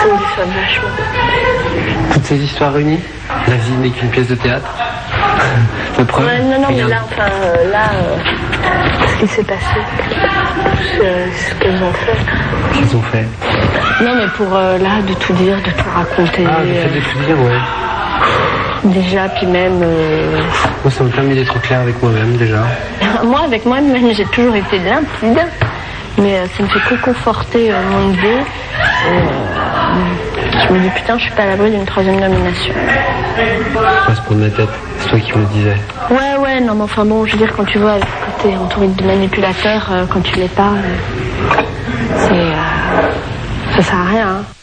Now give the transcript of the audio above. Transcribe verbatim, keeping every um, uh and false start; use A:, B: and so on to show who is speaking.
A: Ça me déçoit vachement.
B: Toutes ces histoires réunies, la vie n'est qu'une pièce de théâtre. De preuve,
A: ouais, non, non,
B: rien.
A: mais là, enfin, euh, là, euh, ce qui s'est passé, ce, ce qu'elles ont fait.
B: Qu'est-ce qu'ils ont fait?
A: Non, mais pour euh, là, de tout dire, de tout raconter.
B: Ah, le fait de tout dire, ouais.
A: Déjà, puis même... Euh...
B: Moi, ça me permet d'être clair avec moi-même, déjà.
A: Moi, avec moi-même, j'ai toujours été limpide, mais euh, ça me fait que conforter euh, mon idée. Euh, je me dis, putain, je suis pas à l'abri d'une troisième nomination.
B: Ça se prend de la tête, c'est toi qui me le disais.
A: Ouais, ouais, non, mais enfin bon, je veux dire, quand tu vois que t'es entouré de manipulateurs, euh, quand tu les parles, c'est... Euh, ça sert à rien, hein.